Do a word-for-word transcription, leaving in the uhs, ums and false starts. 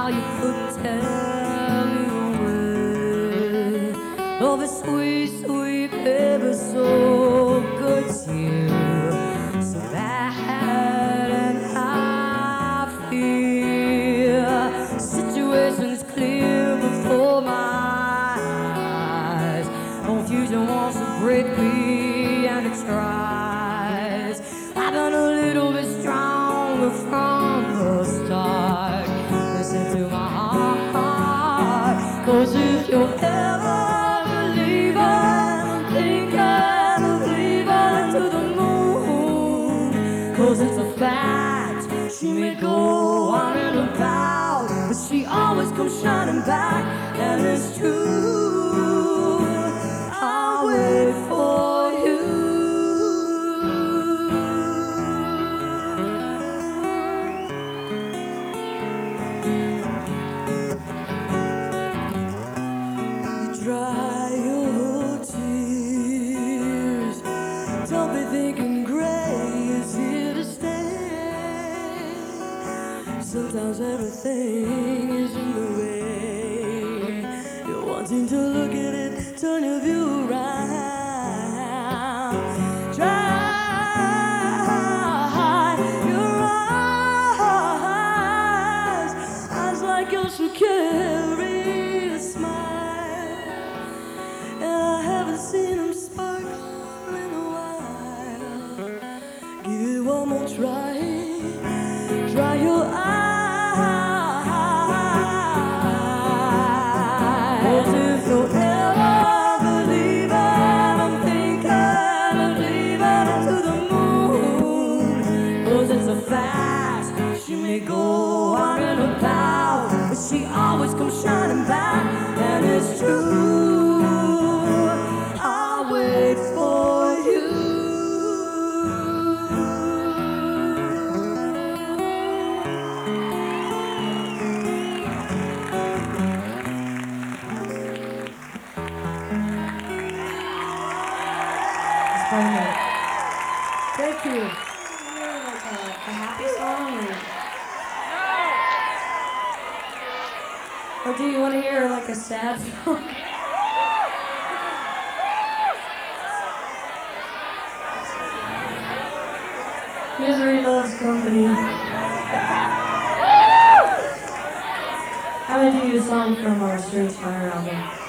how you couldn't tell me away. Oh, the sweet, sweet baby, so good to you, so bad, and I feel situations clear before my eyes. Confusion wants to break me, and it tries. I've been a little bit stronger from the start. Listen to my heart, 'cause if you're ever believing, thinking of leaving to the moon, 'cause it's a fact, she may go on and about, but she always comes shining back, and it's true. I'll wait for you. Dry your tears. Don't be thinking gray is here to stay. Sometimes everything is in the way. You're wanting to look at it, turn your view around. Dry your eyes, eyes like yours should carry a smile. I haven't seen them sparkle in a while. Give it one more try. Dry your eyes. If you're ever believing, I'm thinking of leaving to the moon, 'cause it's a fact, she may go on and about, but she always comes shining back, and it's true. Wait for you. Thank you. Like a, a happy song, or, or do you want to hear like a sad song? Misery loves company. I'm gonna do you a song from our Strange Fire album.